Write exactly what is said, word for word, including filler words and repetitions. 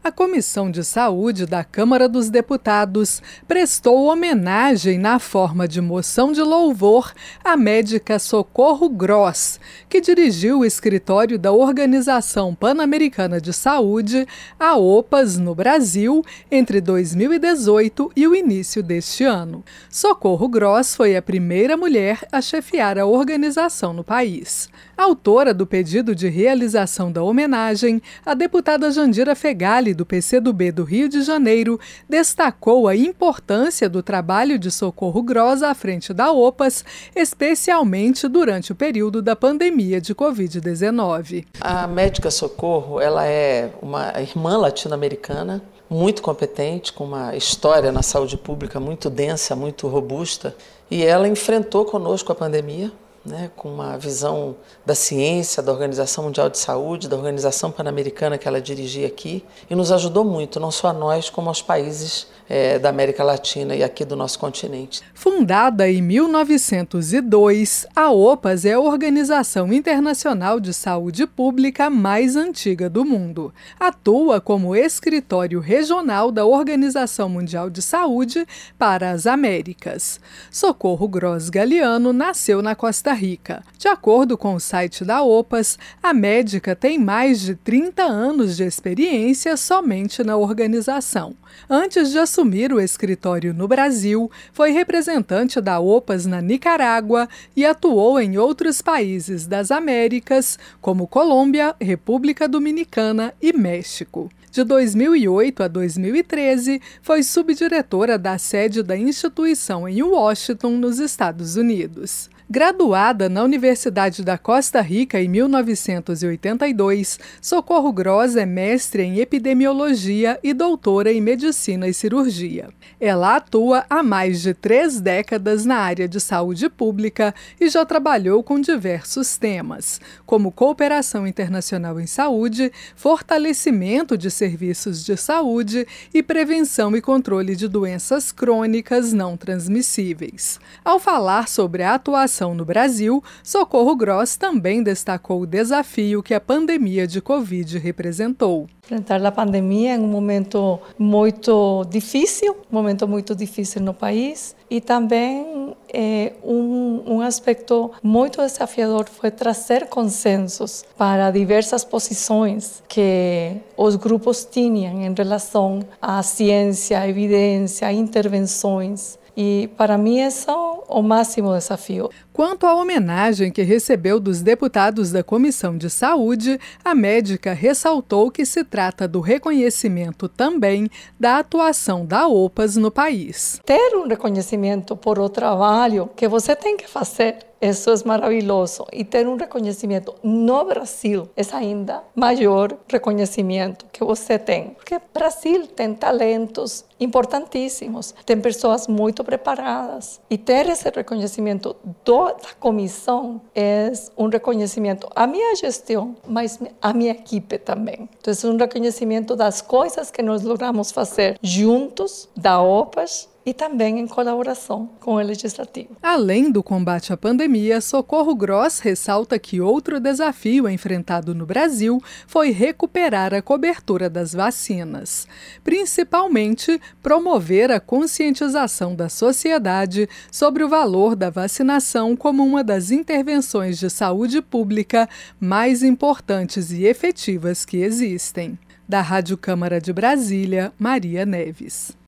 A Comissão de Saúde da Câmara dos Deputados prestou homenagem na forma de moção de louvor à médica Socorro Gross, que dirigiu o escritório da Organização Pan-Americana de Saúde, a OPAS, no Brasil, entre dois mil e dezoito e o início deste ano. Socorro Gross foi a primeira mulher a chefiar a organização no país. Autora do pedido de realização da homenagem, a deputada Jandira Fegali, do P C do B do Rio de Janeiro, destacou a importância do trabalho de Socorro Gross à frente da OPAS, especialmente durante o período da pandemia de covid dezenove. A médica Socorro, ela é uma irmã latino-americana, muito competente, com uma história na saúde pública muito densa, muito robusta, e ela enfrentou conosco a pandemia, né, com uma visão da ciência, da Organização Mundial de Saúde, da Organização Pan-Americana que ela dirigia aqui, e nos ajudou muito, não só a nós, como aos países é, da América Latina e aqui do nosso continente. Fundada em mil novecentos e dois, a OPAS é a Organização Internacional de Saúde Pública mais antiga do mundo. Atua como escritório regional da Organização Mundial de Saúde para as Américas. Socorro Gross Galiano nasceu na Costa Rica. De acordo com o site da OPAS, a médica tem mais de trinta anos de experiência somente na organização. Antes de assumir o escritório no Brasil, foi representante da OPAS na Nicarágua e atuou em outros países das Américas, como Colômbia, República Dominicana e México. De dois mil e oito a dois mil e treze, foi subdiretora da sede da instituição em Washington, nos Estados Unidos. Graduada na Universidade da Costa Rica em mil novecentos e oitenta e dois, Socorro Gross é mestre em epidemiologia e doutora em medicina e cirurgia. Ela atua há mais de três décadas na área de saúde pública e já trabalhou com diversos temas, como cooperação internacional em saúde, fortalecimento de serviços de saúde e prevenção e controle de doenças crônicas não transmissíveis. Ao falar sobre a atuação no Brasil, Socorro Gross também destacou o desafio que a pandemia de Covid representou. Enfrentar a pandemia em um momento muito difícil, um momento muito difícil no país, e também é, um, um aspecto muito desafiador foi trazer consensos para diversas posições que os grupos tinham em relação à ciência, à evidência, a intervenções. E, para mim, esse é o máximo desafio. Quanto à homenagem que recebeu dos deputados da Comissão de Saúde, a médica ressaltou que se trata do reconhecimento também da atuação da OPAS no país. Ter um reconhecimento por o trabalho que você tem que fazer, isso é maravilhoso. E ter um reconhecimento no Brasil é ainda maior reconhecimento que você tem. Porque o Brasil tem talentos importantíssimos, tem pessoas muito preparadas. E ter esse reconhecimento do, da comissão é um reconhecimento à minha gestão, mas à minha equipe também. Então, é um reconhecimento das coisas que nós logramos fazer juntos, da OPAS, e também em colaboração com o Legislativo. Além do combate à pandemia, Socorro Gross ressalta que outro desafio enfrentado no Brasil foi recuperar a cobertura das vacinas. Principalmente, promover a conscientização da sociedade sobre o valor da vacinação como uma das intervenções de saúde pública mais importantes e efetivas que existem. Da Rádio Câmara de Brasília, Maria Neves.